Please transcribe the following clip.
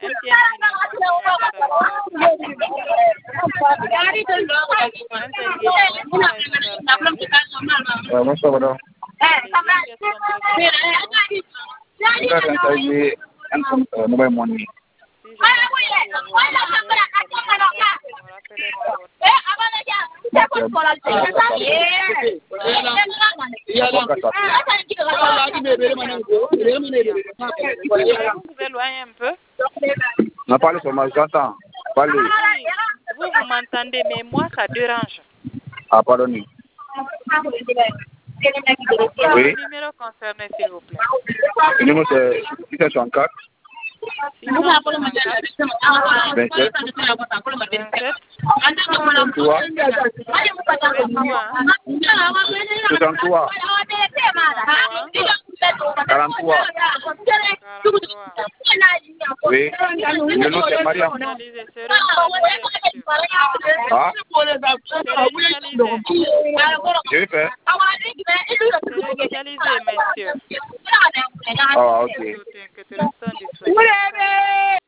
Un peu. On parle sur moi, j'entends. Parlez. Vous m'entendez, mais moi, ça dérange. Ah, pardonnez. Oui. Le numéro concerné, s'il vous plaît. Le numéro, c'est 664. 664. 27. 27. 63. 63. 43. Oui. Le nom, c'est Mariam. Ah? Je vais faire. Réinitialisé, messieurs. Ah, ok.